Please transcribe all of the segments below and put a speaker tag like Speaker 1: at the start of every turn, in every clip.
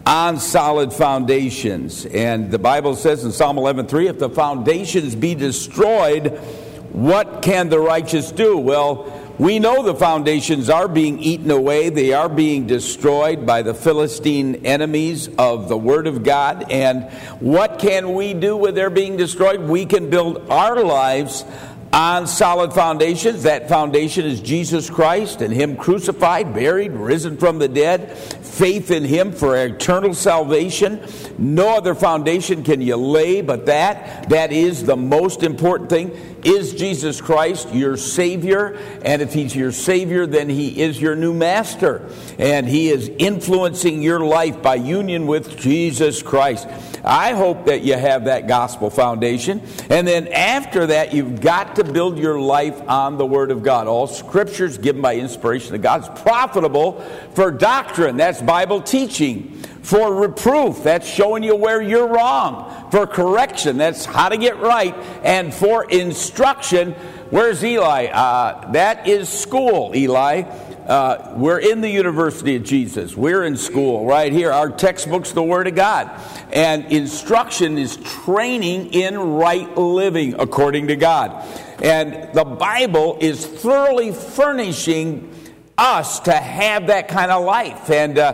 Speaker 1: on solid foundations. And the Bible says in Psalm 11:3, if the foundations be destroyed, what can the righteous do? Well, we know the foundations are being eaten away. They are being destroyed by the Philistine enemies of the Word of God. And what can we do with their being destroyed? We can build our lives on solid foundations. That foundation is Jesus Christ and Him crucified, buried, risen from the dead. Faith in Him for eternal salvation. No other foundation can you lay but that. That is the most important thing. Is Jesus Christ your Savior? And if He's your Savior, then He is your new master. And He is influencing your life by union with Jesus Christ. I hope that you have that gospel foundation. And then after that, you've got to build your life on the Word of God. All Scriptures given by inspiration of God is profitable for doctrine. That's Bible teaching. For reproof, that's showing you where you're wrong. For correction, that's how to get right. And for instruction, where's Eli? That is school, Eli. We're in the University of Jesus. We're in school right here. Our textbook's the Word of God. And instruction is training in right living according to God. And the Bible is thoroughly furnishing us to have that kind of life.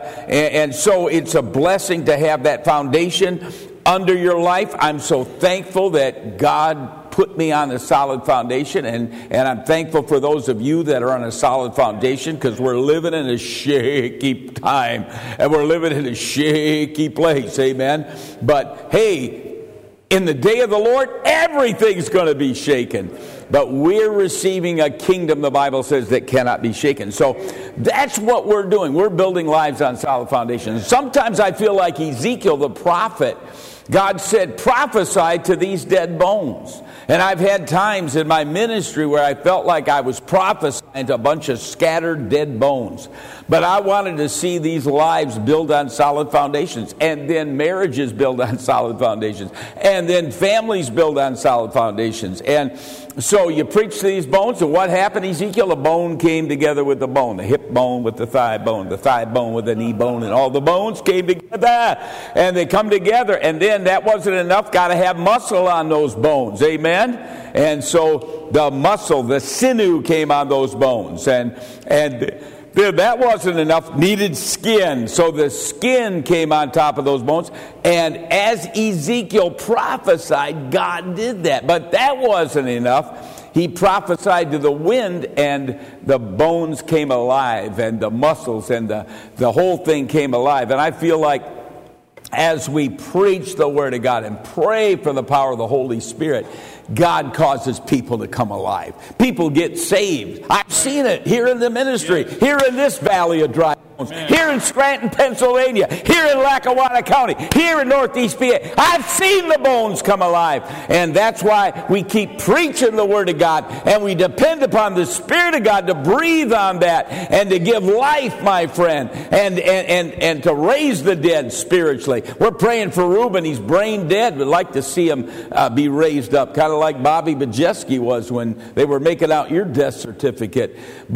Speaker 1: And so it's a blessing to have that foundation under your life. I'm so thankful that God put me on a solid foundation, and I'm thankful for those of you that are on a solid foundation, because we're living in a shaky time, and we're living in a shaky place, amen? But hey, in the day of the Lord, everything's going to be shaken. But we're receiving a kingdom, the Bible says, that cannot be shaken. So that's what we're doing. We're building lives on solid foundations. Sometimes I feel like Ezekiel the prophet. God said, prophesy to these dead bones. And I've had times in my ministry where I felt like I was prophesying to a bunch of scattered dead bones. But I wanted to see these lives build on solid foundations. And then marriages build on solid foundations. And then families build on solid foundations. And so you preach to these bones, and what happened, Ezekiel? A bone came together with the bone. The hip bone with the thigh bone with the knee bone, and all the bones came together. And they come together, and then that wasn't enough. Got to have muscle on those bones. Amen? And so the muscle, the sinew came on those bones. And that wasn't enough. Needed skin. So the skin came on top of those bones. And as Ezekiel prophesied, God did that. But that wasn't enough. He prophesied to the wind, and the bones came alive, and the muscles, and the whole thing came alive. And I feel like as we preach the Word of God and pray for the power of the Holy Spirit, God causes people to come alive. People get saved. I've seen it here in the ministry, here in this valley of dry bones, here in Scranton, Pennsylvania, here in Lackawanna County, here in Northeast PA. I've seen the bones come alive. And that's why we keep preaching the Word of God, and we depend upon the Spirit of God to breathe on that and to give life, my friend, and to raise the dead spiritually. We're praying for Reuben. He's brain dead. We'd like to see him be raised up, kind of like Bobby Bajeski was when they were making out your death certificate.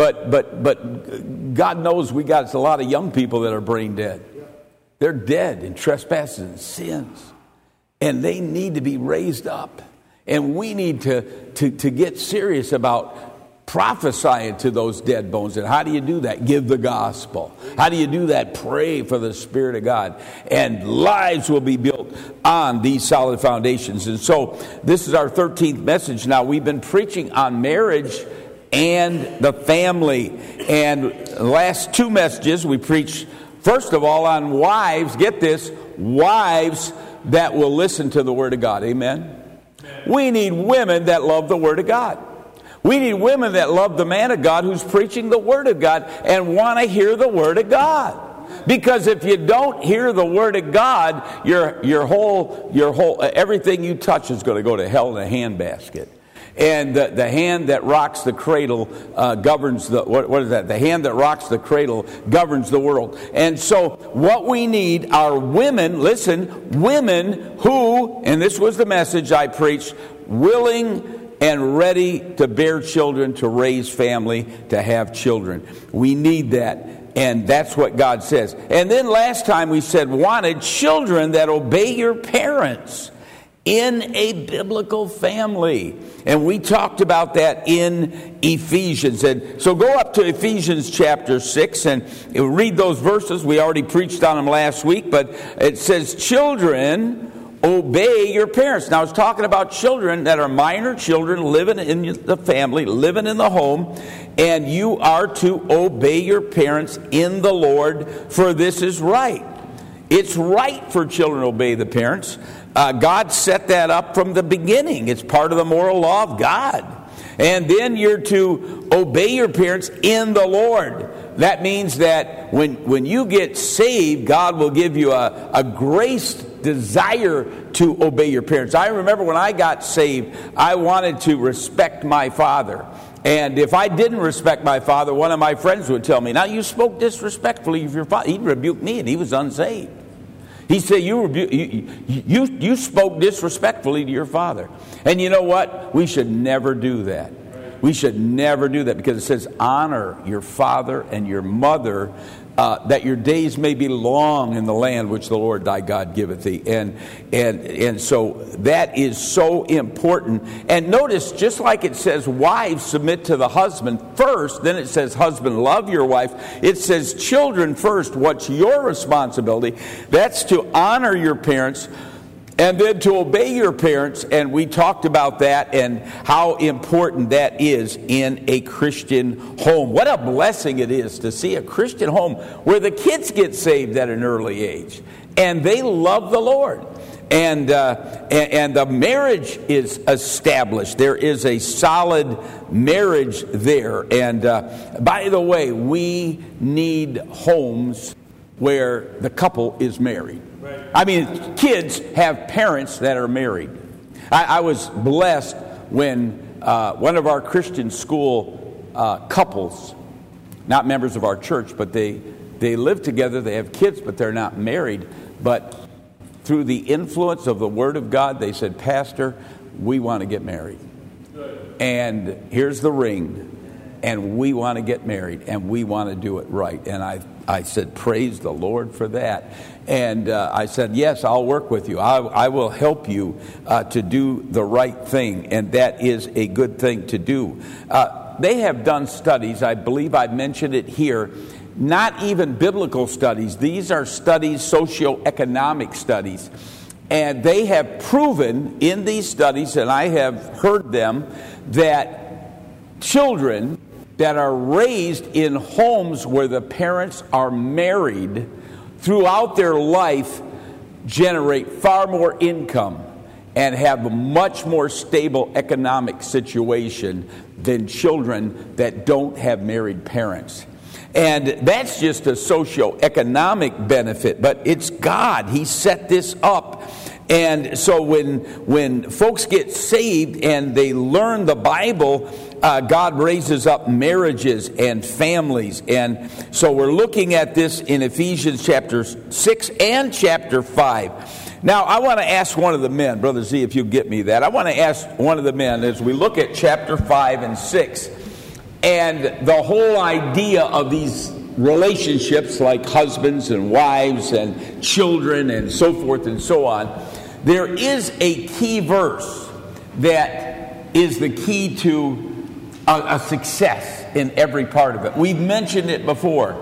Speaker 1: But God knows we got a lot of young people that are brain dead. They're dead in trespasses and sins, and they need to be raised up. And we need to get serious about prophesying to those dead bones. And how do you do that? Give the gospel. How do you do that? Pray for the Spirit of God. And lives will be built on these solid foundations. And so this is our 13th message now. We've been preaching on marriage and the family. And the last two messages we preached, first of all, on wives. Get this, wives that will listen to the Word of God. Amen? We need women that love the Word of God. We need women that love the man of God who's preaching the Word of God and want to hear the Word of God. Because if you don't hear the Word of God, your whole everything you touch is going to go to hell in a handbasket. And the hand that rocks the cradle governs the, what is that? The hand that rocks the cradle governs the world. And so what we need are women, listen, women who, and this was the message I preached, willing and ready to bear children, to raise family, to have children. We need that. And that's what God says. And then last time we said, wanted children that obey your parents in a biblical family. And we talked about that in Ephesians. And so go up to Ephesians chapter 6 and read those verses. We already preached on them last week, but it says, children, obey your parents. Now, it's talking about children that are minor children living in the family, living in the home, and you are to obey your parents in the Lord, for this is right. It's right for children to obey the parents. God set that up from the beginning. It's part of the moral law of God. And then you're to obey your parents in the Lord. That means that when you get saved, God will give you a grace desire to obey your parents. I remember when I got saved, I wanted to respect my father. And if I didn't respect my father, one of my friends would tell me, now you spoke disrespectfully of your father. He'd rebuke me, and he was unsaved. He said, you spoke disrespectfully to your father. And you know what? We should never do that. We should never do that, because it says, honor your father and your mother, that your days may be long in the land which the Lord thy God giveth thee. And so that is so important. And notice, just like it says, wives submit to the husband first, then it says, husband, love your wife. It says, children first. What's your responsibility? That's to honor your parents, and then to obey your parents. And we talked about that and how important that is in a Christian home. What a blessing it is to see a Christian home where the kids get saved at an early age and they love the Lord. And the marriage is established. There is a solid marriage there. And by the way, we need homes where the couple is married. I mean, kids have parents that are married. I was blessed when one of our Christian school couples, not members of our church, but they live together, they have kids, but they're not married. But through the influence of the Word of God, they said, Pastor, we want to get married. And here's the ring. And we want to get married, and we want to do it right. And I said, praise the Lord for that. And I said, yes, I'll work with you. I will help you to do the right thing. And that is a good thing to do. They have done studies. I believe I mentioned it here. Not even biblical studies. These are studies, socioeconomic studies. And they have proven in these studies, and I have heard them, that children that are raised in homes where the parents are married throughout their life generate far more income and have a much more stable economic situation than children that don't have married parents. And that's just a socioeconomic benefit, but it's God. He set this up. And so when folks get saved and they learn the Bible, God raises up marriages and families. And so we're looking at this in Ephesians chapter 6 and chapter 5. Now, I want to ask one of the men, Brother Z, if you get me that. I want to ask one of the men as we look at chapter 5 and 6 and the whole idea of these relationships like husbands and wives and children and so forth and so on. There is a key verse that is the key to a success in every part of it. We've mentioned it before.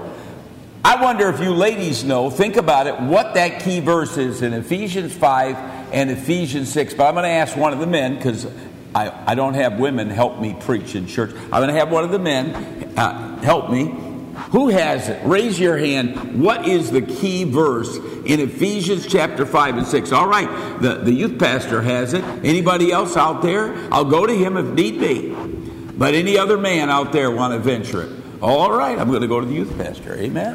Speaker 1: I wonder if you ladies know, think about it, what that key verse is in Ephesians 5 and Ephesians 6. But I'm going to ask one of the men, because I don't have women help me preach in church. I'm going to have one of the men help me. Who has it? Raise your hand. What is the key verse in Ephesians chapter 5 and 6? All right, the youth pastor has it. Anybody else out there? I'll go to him if need be. But any other man out there want to venture it? All right, I'm going to go to the youth pastor. Amen.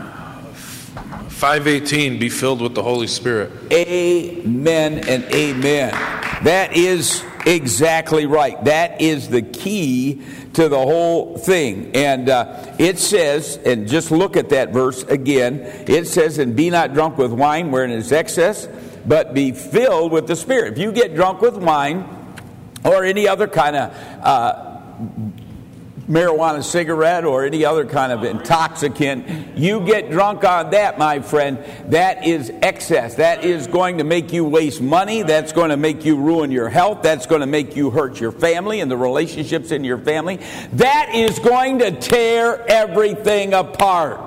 Speaker 2: 5:18, be filled with the Holy Spirit.
Speaker 1: Amen and amen. That is exactly right. That is the key to the whole thing. And it says, and just look at that verse again, it says, and be not drunk with wine wherein is excess, but be filled with the Spirit. If you get drunk with wine or any other kind of marijuana cigarette or any other kind of intoxicant, you get drunk on that, my friend, that is excess. That is going to make you waste money. That's going to make you ruin your health. That's going to make you hurt your family and the relationships in your family. That is going to tear everything apart.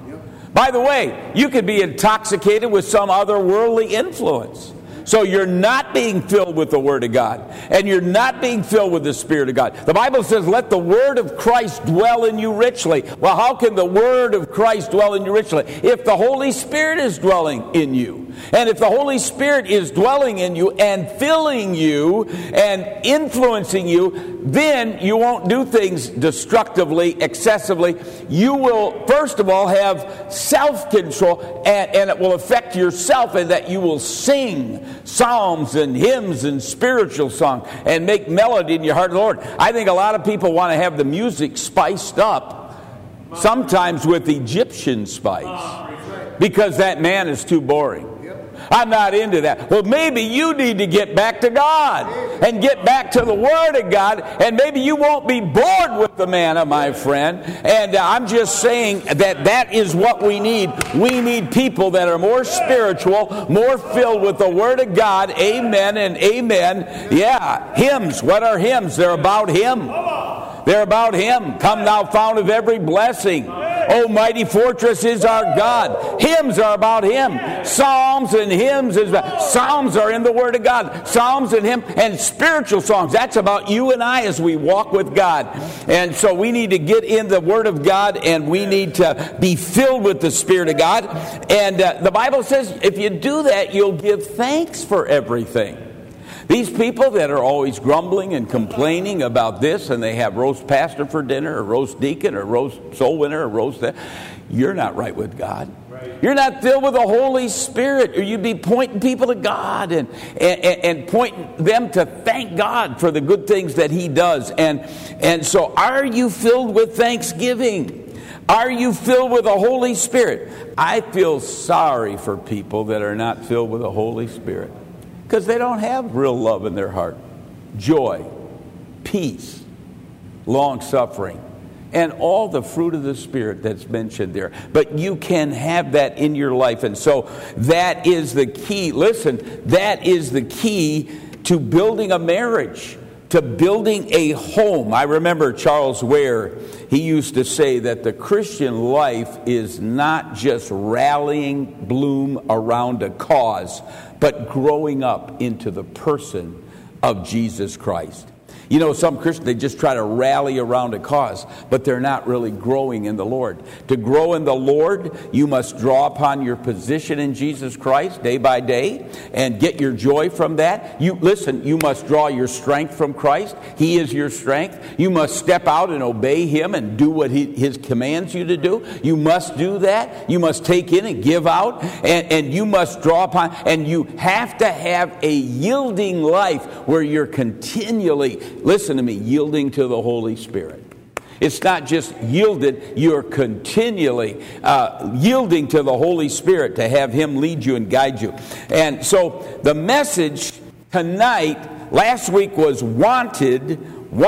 Speaker 1: By the way, you could be intoxicated with some other worldly influence. So you're not being filled with the Word of God, and you're not being filled with the Spirit of God. The Bible says, let the Word of Christ dwell in you richly. Well, how can the Word of Christ dwell in you richly? If the Holy Spirit is dwelling in you. And if the Holy Spirit is dwelling in you and filling you and influencing you, then you won't do things destructively, excessively. You will, first of all, have self-control, and it will affect yourself in that you will sing psalms and hymns and spiritual songs and make melody in your heart of the Lord. I think a lot of people want to have the music spiced up, sometimes with Egyptian spice, because that man is too boring. I'm not into that. Well, maybe you need to get back to God and get back to the Word of God, and maybe you won't be bored with the manna, my friend. And I'm just saying that is what we need. We need people that are more spiritual, more filled with the Word of God. Amen and amen. Yeah, hymns. What are hymns? They're about Him. They're about Him. Come thou fount of every blessing. O mighty fortress is our God. Hymns are about Him. Psalms and hymns is about. Psalms are in the Word of God. Psalms and hymns and spiritual songs. That's about you and I as we walk with God. And so we need to get in the Word of God, and we need to be filled with the Spirit of God. And the Bible says if you do that, you'll give thanks for everything. These people that are always grumbling and complaining about this, and they have roast pastor for dinner, or roast deacon, or roast soul winner, or roast that, you're not right with God. You're not filled with the Holy Spirit, or you'd be pointing people to God and pointing them to thank God for the good things that He does. And so are you filled with thanksgiving? Are you filled with the Holy Spirit? I feel sorry for people that are not filled with the Holy Spirit, because they don't have real love in their heart, joy, peace, long-suffering, and all the fruit of the Spirit that's mentioned there. But you can have that in your life. And so that is the key. Listen, that is the key to building a marriage, to building a home. I remember Charles Ware, he used to say that the Christian life is not just rallying bloom around a cause, but growing up into the person of Jesus Christ. You know, some Christians, they just try to rally around a cause, but they're not really growing in the Lord. To grow in the Lord, you must draw upon your position in Jesus Christ day by day and get your joy from that. You must draw your strength from Christ. He is your strength. You must step out and obey Him and do what His commands you to do. You must do that. You must take in and give out, and you must draw upon, and you have to have a yielding life where you're continually, listen to me, yielding to the Holy Spirit. It's not just yielded, you're continually yielding to the Holy Spirit to have Him lead you and guide you. And so the message tonight, last week was wanted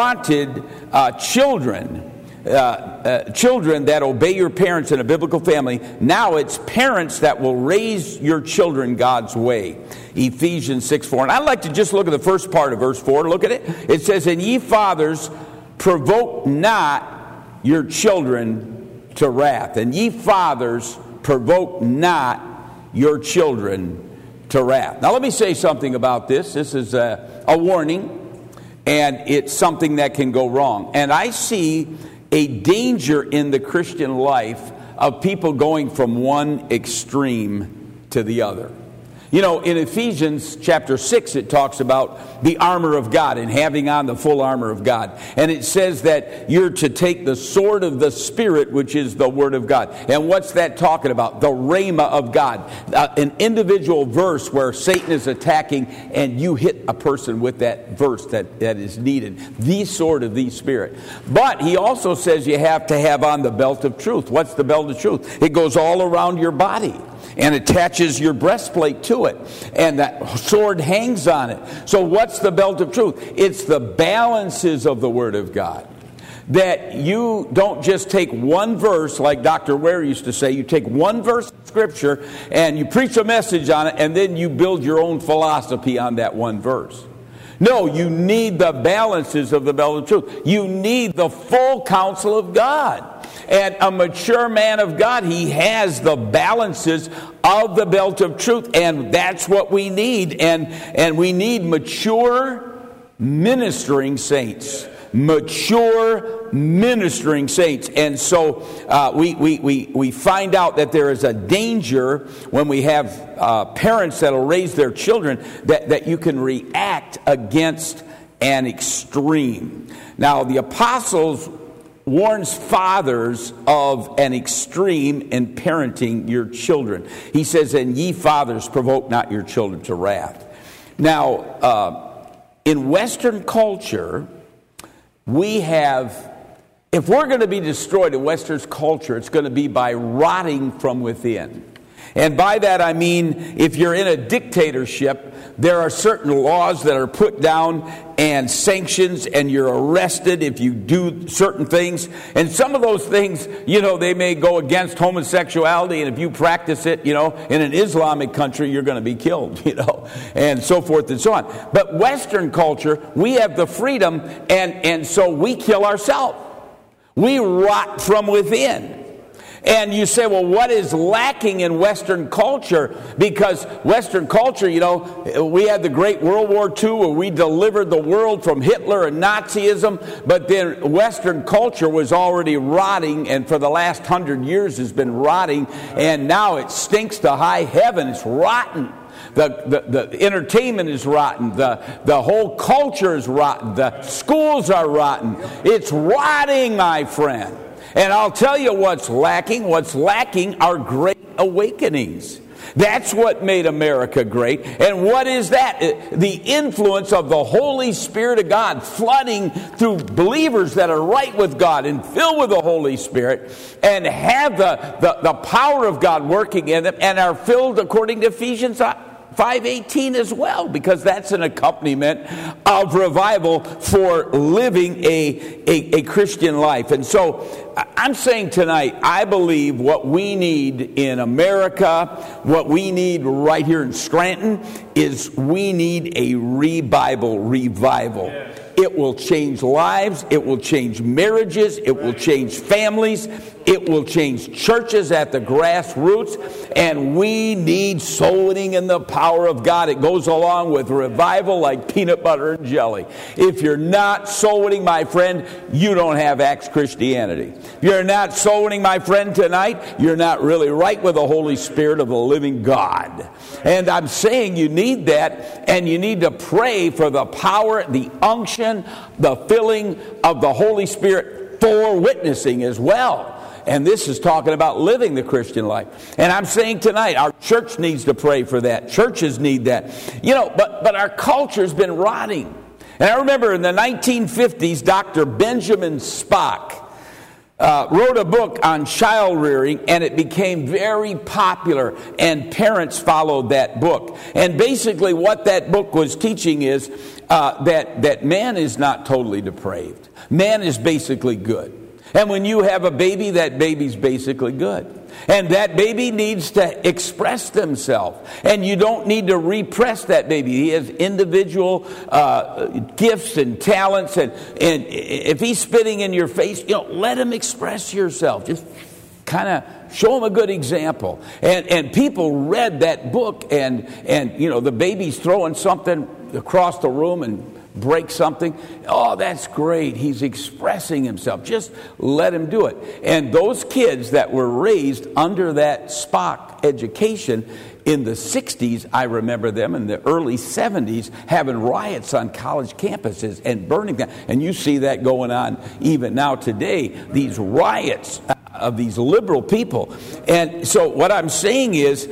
Speaker 1: children. Children that obey your parents in a biblical family. Now it's parents that will raise your children God's way. Ephesians 6:4. And I'd like to just look at the first part of verse 4. Look at it. It says, "And ye fathers, provoke not your children to wrath." And ye fathers, provoke not your children to wrath. Now let me say something about this. This is a warning, and it's something that can go wrong. And I see a danger in the Christian life of people going from one extreme to the other. You know, in Ephesians chapter 6, it talks about the armor of God and having on the full armor of God. And it says that you're to take the sword of the Spirit, which is the Word of God. And what's that talking about? The Rhema of God. An individual verse where Satan is attacking and you hit a person with that verse that is needed. The sword of the Spirit. But he also says you have to have on the belt of truth. What's the belt of truth? It goes all around your body and attaches your breastplate to it, and that sword hangs on it. So what's the belt of truth? It's the balances of the Word of God. that you don't just take one verse, like Dr. Ware used to say, you take one verse of Scripture and you preach a message on it, and then you build your own philosophy on that one verse. No, you need the balances of the belt of truth. You need the full counsel of God. And a mature man of God, he has the balances of the belt of truth, and that's what we need. And we need mature ministering saints. Mature ministering saints. And so we find out that there is a danger when we have parents that will raise their children that you can react against an extreme. Now, the apostles warns fathers of an extreme in parenting your children. He says, and ye fathers, provoke not your children to wrath. Now, in Western culture, we have, if we're going to be destroyed in Western culture, it's going to be by rotting from within. And by that I mean, if you're in a dictatorship, there are certain laws that are put down and sanctions, and you're arrested if you do certain things. And some of those things, they may go against homosexuality, and if you practice it, in an Islamic country, you're going to be killed, and so forth and so on. But Western culture, we have the freedom, and so we kill ourselves. We rot from within. And you say, well, what is lacking in Western culture? Because Western culture, we had the Great World War II where we delivered the world from Hitler and Nazism, but then Western culture was already rotting, and for the last 100 years has been rotting, and now it stinks to high heaven. It's rotten. The entertainment is rotten. The whole culture is rotten. The schools are rotten. It's rotting, my friend. And I'll tell you what's lacking. What's lacking are great awakenings. That's what made America great. And what is that? The influence of the Holy Spirit of God flooding through believers that are right with God and filled with the Holy Spirit and have the power of God working in them and are filled according to Ephesians 5:18 as well, because that's an accompaniment of revival for living a Christian life. And so I'm saying tonight, I believe what we need in America, what we need right here in Scranton, is we need a revival. Yeah. It will change lives. It will change marriages. It will change families. It will change churches at the grassroots. And we need soul winning in the power of God. It goes along with revival like peanut butter and jelly. If you're not soul winning, my friend, you don't have Acts Christianity. If you're not soul winning, my friend, tonight, you're not really right with the Holy Spirit of the living God. And I'm saying you need that, and you need to pray for the power, the unction, the filling of the Holy Spirit for witnessing as well. And this is talking about living the Christian life. And I'm saying tonight, our church needs to pray for that. Churches need that. But our culture's been rotting. And I remember in the 1950s, Dr. Benjamin Spock wrote a book on child rearing, and it became very popular, and parents followed that book. And basically what that book was teaching is that man is not totally depraved. Man is basically good. And when you have a baby, that baby's basically good. And that baby needs to express themselves. And you don't need to repress that baby. He has individual gifts and talents. And if he's spitting in your face, let him express yourself. Just kind of show him a good example. And people read that book, and the baby's throwing something across the room and break something. Oh, that's great. He's expressing himself. Just let him do it. And those kids that were raised under that Spock education in the 60s, I remember them in the early 70s having riots on college campuses and burning them. And you see that going on even now today, these riots of these liberal people. And so what I'm saying is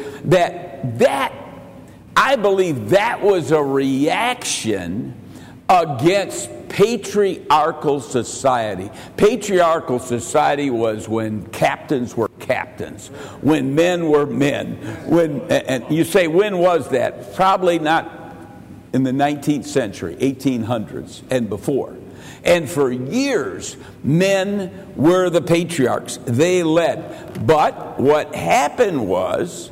Speaker 1: that I believe that was a reaction against patriarchal society. Patriarchal society was when captains were captains, when men were men. And you say, when was that? Probably not in the 19th century, 1800s and before. And for years, men were the patriarchs. They led. But what happened was,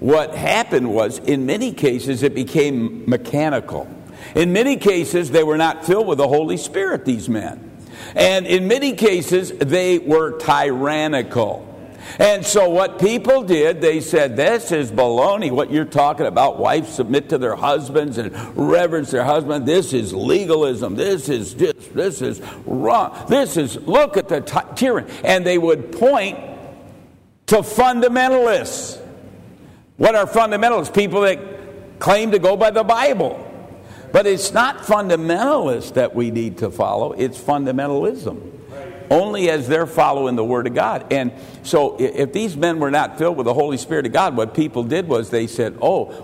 Speaker 1: in many cases, it became mechanical. In many cases, they were not filled with the Holy Spirit, these men. And in many cases, they were tyrannical. And so what people did, they said, this is baloney, what you're talking about. Wives submit to their husbands and reverence their husband. This is legalism. This is wrong. Look at the tyranny. And they would point to fundamentalists. What are fundamentalists? People that claim to go by the Bible. But it's not fundamentalists that we need to follow. It's fundamentalism. Only as they're following the Word of God. And so if these men were not filled with the Holy Spirit of God, what people did was they said,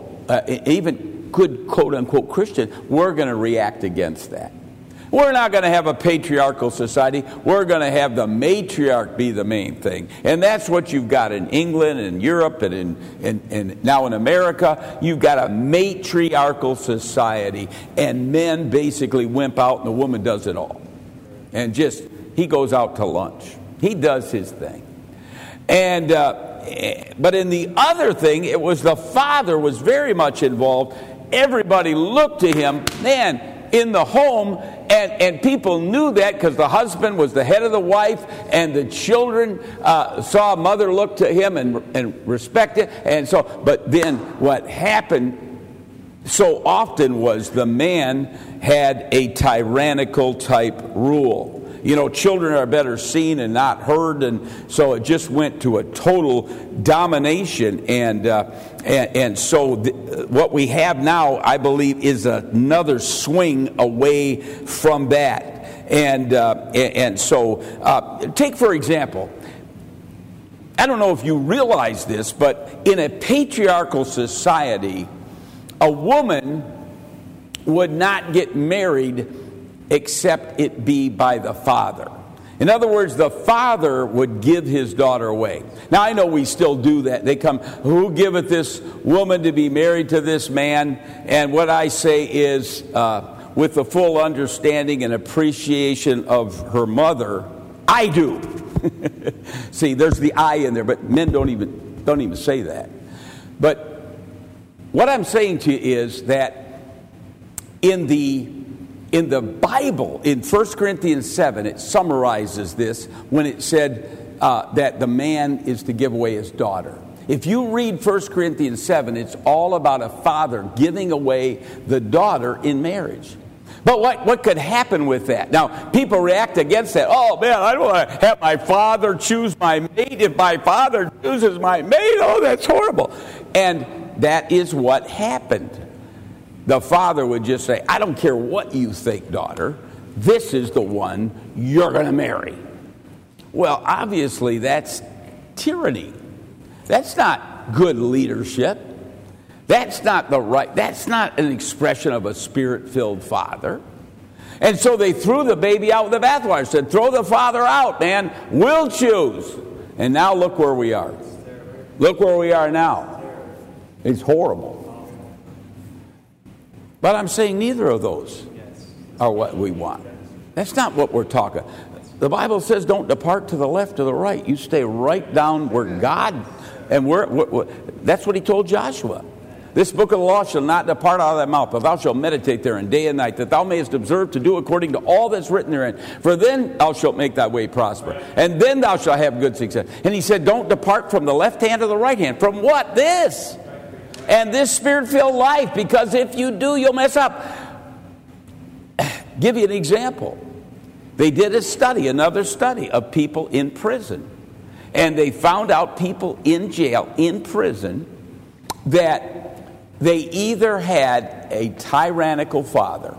Speaker 1: even good quote-unquote Christian, we're going to react against that. We're not going to have a patriarchal society. We're going to have the matriarch be the main thing. And that's what you've got in England and Europe and now in America. You've got a matriarchal society. And men basically wimp out and the woman does it all. And he goes out to lunch. He does his thing. And but in the other thing, it was the father was very much involved. Everybody looked to him, man, in the home, and people knew that because the husband was the head of the wife, and the children saw mother look to him and respect it. And so, but then what happened so often was the man had a tyrannical type rule. You know, children are better seen and not heard, and so it just went to a total domination. And so what we have now, I believe, is another swing away from that. And so take for example, I don't know if you realize this, but in a patriarchal society, a woman would not get married except it be by the father. In other words, the father would give his daughter away. Now, I know we still do that. They come, who giveth this woman to be married to this man? And what I say is, with the full understanding and appreciation of her mother, I do. See, there's the I in there, but men don't even say that. But what I'm saying to you is that in the Bible, in 1 Corinthians 7, it summarizes this when it said that the man is to give away his daughter. If you read 1 Corinthians 7, it's all about a father giving away the daughter in marriage. But what could happen with that? Now, people react against that. Oh, man, I don't want to have my father choose my mate. If my father chooses my mate, oh, that's horrible. And that is what happened. The father would just say, I don't care what you think, daughter. This is the one you're going to marry. Well, obviously, that's tyranny. That's not good leadership. That's not an expression of a spirit-filled father. And so they threw the baby out with the bathwater. Said, throw the father out, man. We'll choose. And now look where we are. Look where we are now. It's horrible. But I'm saying neither of those are what we want. That's not what we're talking. The Bible says don't depart to the left or the right. You stay right down where God, and that's what he told Joshua. This book of the law shall not depart out of thy mouth, but thou shalt meditate therein day and night, that thou mayest observe to do according to all that's written therein. For then thou shalt make thy way prosper, and then thou shalt have good success. And he said, don't depart from the left hand or the right hand. From what? This. And this spirit-filled life, because if you do, you'll mess up. Give you an example. They did another study of people in prison. And they found out people in jail, in prison, that they either had a tyrannical father,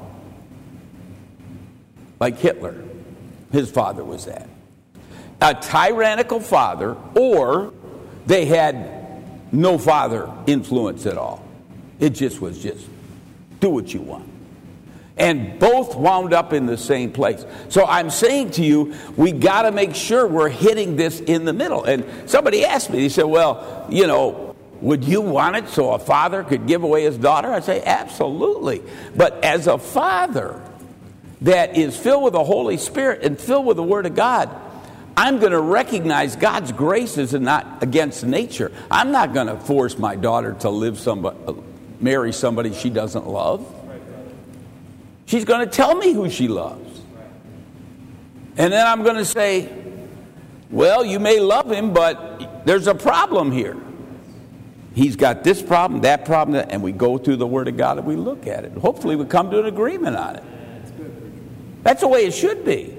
Speaker 1: like Hitler. His father was that. A tyrannical father, or they had no father influence at all. It was do what you want. And both wound up in the same place. So I'm saying to you, we got to make sure we're hitting this in the middle. And somebody asked me, he said, well, would you want it so a father could give away his daughter? I say, absolutely. But as a father, that is filled with the Holy Spirit and filled with the Word of God, I'm going to recognize God's graces and not against nature. I'm not going to force my daughter to marry somebody she doesn't love. She's going to tell me who she loves. And then I'm going to say, well, you may love him, but there's a problem here. He's got this problem, and we go through the Word of God and we look at it. Hopefully we come to an agreement on it. That's the way it should be.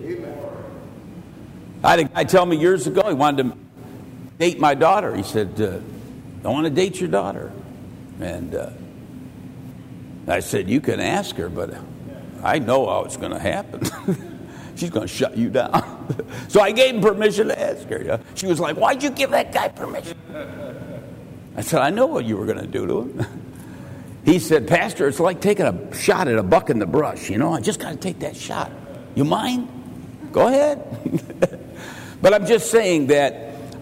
Speaker 1: I had a guy tell me years ago he wanted to date my daughter. He said, I want to date your daughter. And I said, you can ask her, but I know how it's going to happen. She's going to shut you down. So I gave him permission to ask her. She was like, why'd you give that guy permission? I said, I know what you were going to do to him. He said, Pastor, it's like taking a shot at a buck in the brush. I just got to take that shot. You mind? Go ahead. But I'm just saying that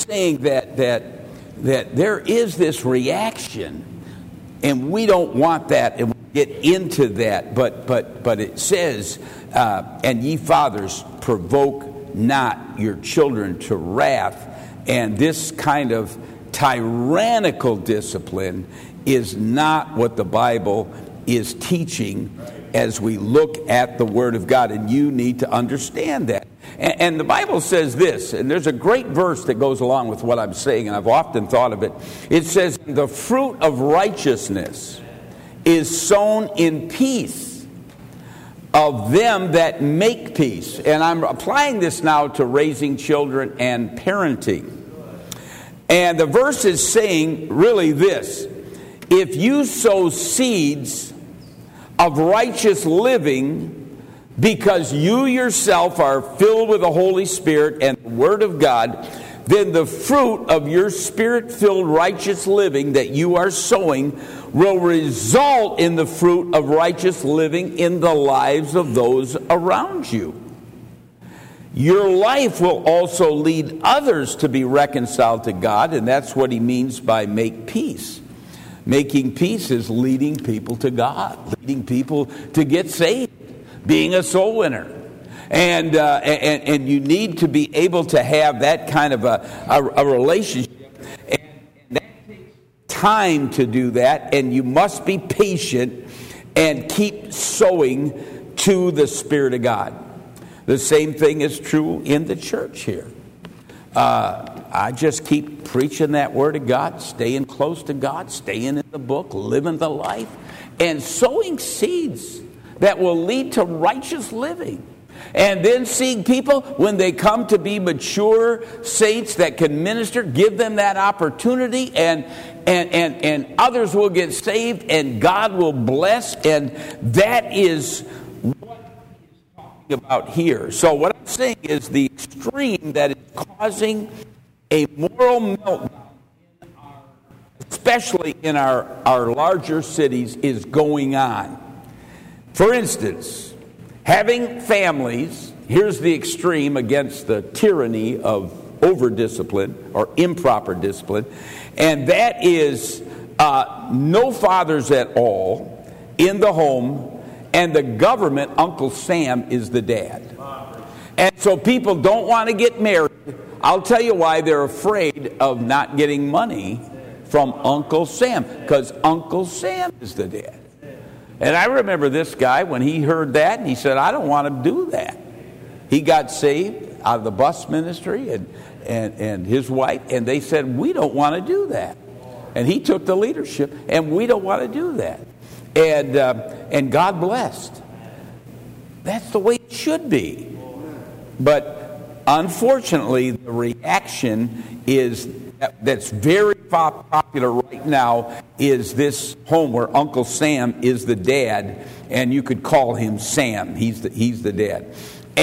Speaker 1: there is this reaction, and we don't want that, and we get into that. But it says, and ye fathers, provoke not your children to wrath. And this kind of tyrannical discipline is not what the Bible is teaching as we look at the Word of God. And you need to understand that. And the Bible says this, and there's a great verse that goes along with what I'm saying, and I've often thought of it. It says, the fruit of righteousness is sown in peace of them that make peace. And I'm applying this now to raising children and parenting. And the verse is saying really this: if you sow seeds of righteous living because you yourself are filled with the Holy Spirit and the Word of God, then the fruit of your Spirit-filled righteous living that you are sowing will result in the fruit of righteous living in the lives of those around you. Your life will also lead others to be reconciled to God, and that's what he means by make peace. Making peace is leading people to God, leading people to get saved, being a soul winner. And you need to be able to have that kind of a relationship. And that takes time to do that, and you must be patient and keep sowing to the Spirit of God. The same thing is true in the church here. I just keep preaching that Word of God, staying close to God, staying in the book, living the life, and sowing seeds that will lead to righteous living. And then seeing people, when they come to be mature saints that can minister, give them that opportunity, and others will get saved, and God will bless, and that is what he's talking about here. So what I'm saying is the extreme that is causing a moral meltdown, especially in our larger cities, is going on. For instance, having families, here's the extreme against the tyranny of over-discipline or improper discipline, and that is no fathers at all in the home, and the government, Uncle Sam, is the dad. And so people don't want to get married. I'll tell you why. They're afraid of not getting money from Uncle Sam, because Uncle Sam is the dad. And I remember this guy, when he heard that, and he said, I don't want to do that. He got saved out of the bus ministry and his wife, and they said, we don't want to do that. And he took the leadership, and we don't want to do that. And God blessed. That's the way it should be. But unfortunately, the reaction is that's very popular right now is this home where Uncle Sam is the dad, and you could call him Sam. He's the dad,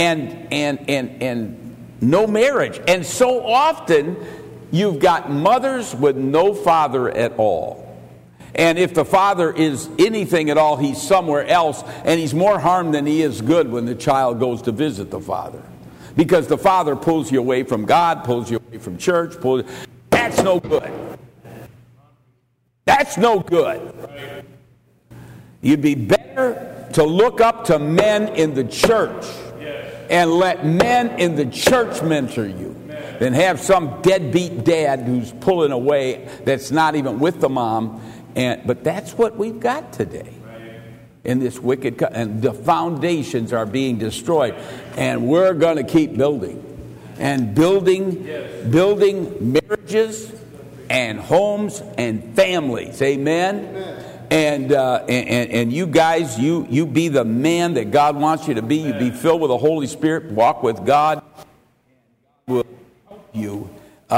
Speaker 1: and no marriage. And so often you've got mothers with no father at all. And if the father is anything at all, he's somewhere else, and he's more harm than he is good when the child goes to visit the father. Because the father pulls you away from God, pulls you away from church. That's no good. That's no good. You'd be better to look up to men in the church and let men in the church mentor you than have some deadbeat dad who's pulling away that's not even with the mom. But that's what we've got today in this wicked, and the foundations are being destroyed, and we're going to keep building and building marriages and homes and families. Amen. And you guys, you be the man that God wants you to be. You be filled with the Holy Spirit. Walk with God. Will help you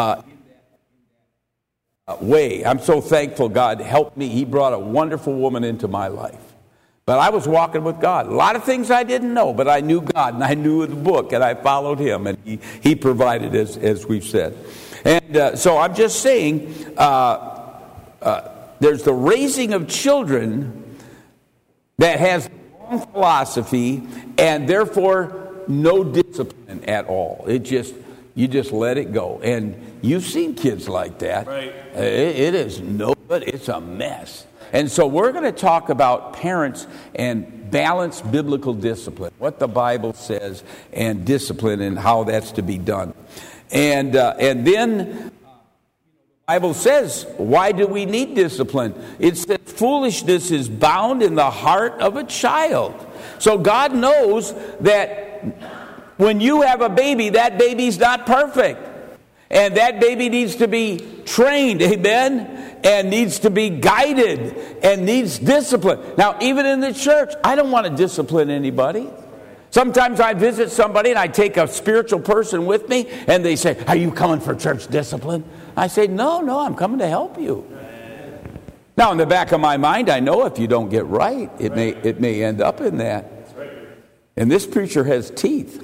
Speaker 1: way. I'm so thankful God helped me. He brought a wonderful woman into my life. But I was walking with God. A lot of things I didn't know, but I knew God, and I knew the book, and I followed Him, and He provided, as we've said. And so I'm just saying, there's the raising of children that has the wrong philosophy, and therefore no discipline at all. You just let it go. And you've seen kids like that. Right. It is no good. It's a mess. And so we're going to talk about parents and balanced biblical discipline, what the Bible says, and discipline and how that's to be done. And then the Bible says, why do we need discipline? It says foolishness is bound in the heart of a child. So God knows that when you have a baby, that baby's not perfect. And that baby needs to be trained, amen? And needs to be guided and needs discipline. Now, even in the church, I don't want to discipline anybody. Sometimes I visit somebody and I take a spiritual person with me and they say, are you coming for church discipline? I say, no, I'm coming to help you. Now, in the back of my mind, I know if you don't get right, it may end up in that. And this preacher has teeth.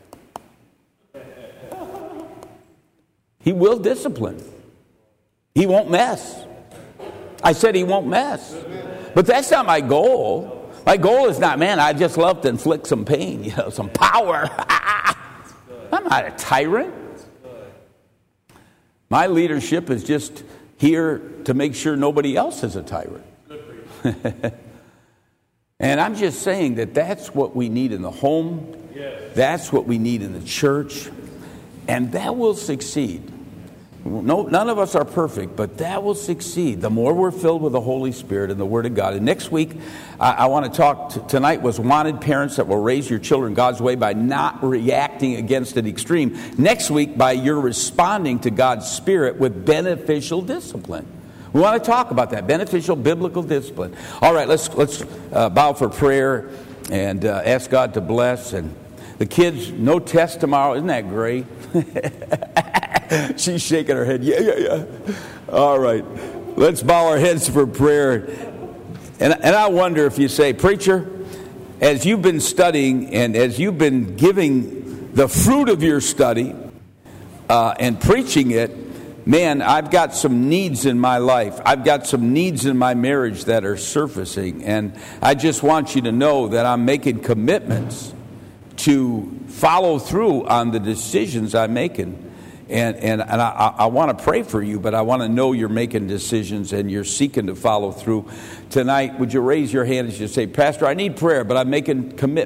Speaker 1: He will discipline. He won't mess. I said he won't mess. But that's not my goal. My goal is not, man, I just love to inflict some pain, some power. I'm not a tyrant. My leadership is just here to make sure nobody else is a tyrant. And I'm just saying that that's what we need in the home. That's what we need in the church. And that will succeed. No, none of us are perfect, but that will succeed. The more we're filled with the Holy Spirit and the Word of God. And next week, I want to talk, tonight was wanted parents that will raise your children God's way by not reacting against an extreme. Next week, by your responding to God's Spirit with beneficial discipline. We want to talk about that, beneficial biblical discipline. All right, let's bow for prayer and ask God to bless. And the kids, no test tomorrow. Isn't that great? She's shaking her head. Yeah. All right. Let's bow our heads for prayer. And I wonder if you say, preacher, as you've been studying and as you've been giving the fruit of your study and preaching it, man, I've got some needs in my life. I've got some needs in my marriage that are surfacing. And I just want you to know that I'm making commitments to follow through on the decisions I'm making. And I want to pray for you, but I want to know you're making decisions and you're seeking to follow through. Tonight, would you raise your hand as you say, Pastor, I need prayer, but I'm making commitment.